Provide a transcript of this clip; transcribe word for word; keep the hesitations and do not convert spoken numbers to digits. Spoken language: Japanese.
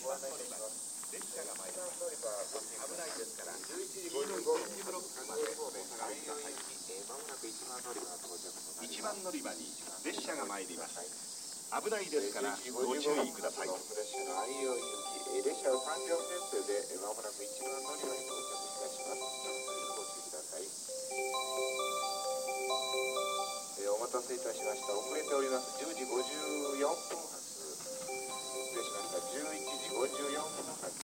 ご案内いたします。列車が参ります。危ないですから、じゅういちじごじゅうごふんブロックまでお下がりください。 まもなくいちばん乗り場到着となります。 いちばん乗り場に列車が参ります。危ないですからご注意ください。 列車の相生行き、列車はさんじゅっぷん編成でまもなくいちばん乗り場に到着いたします。ご注意ください。えー、お待たせいたしました。遅れております。じゅうじごじゅうよんぷん発。失礼しました。じゅういちじごじゅうよんぷん発。